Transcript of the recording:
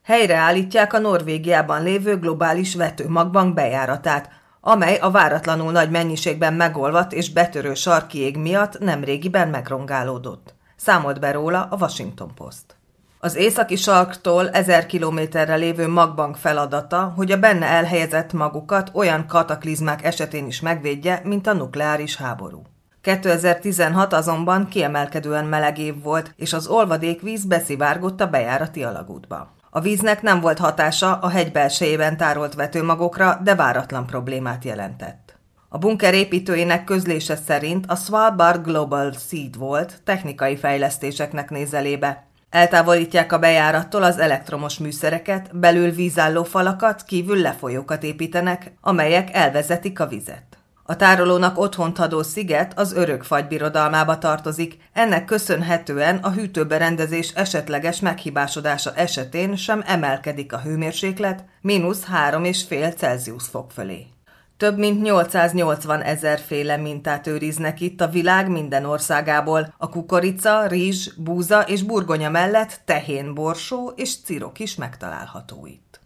Helyreállítják a Norvégiában lévő globális vetőmagbank bejáratát, amely a váratlanul nagy mennyiségben megolvadt és betörő sarki jég miatt nemrégiben megrongálódott. Számolt be róla a Washington Post. Az északi sarktól 1000 kilométerre lévő magbank feladata, hogy a benne elhelyezett magokat olyan kataklizmák esetén is megvédje, mint a nukleáris háború. 2016 azonban kiemelkedően meleg év volt, és az olvadékvíz beszivárgott a bejárati alagútba. A víznek nem volt hatása a hegy belsejében tárolt vetőmagokra, de váratlan problémát jelentett. A bunker építőjének közlése szerint a Svalbard Global Seed volt, technikai fejlesztéseknek néz elébe. Eltávolítják a bejárattól az elektromos műszereket, belül vízálló falakat, kívül lefolyókat építenek, amelyek elvezetik a vizet. A tárolónak otthont adó sziget az Örökfagy birodalmába tartozik, ennek köszönhetően a hűtőberendezés esetleges meghibásodása esetén sem emelkedik a hőmérséklet -3,5 Celsius fok fölé. Több mint 880 000 féle mintát őriznek itt a világ minden országából, a kukorica, rizs, búza és burgonya mellett tehén, borsó és cirok is megtalálható itt.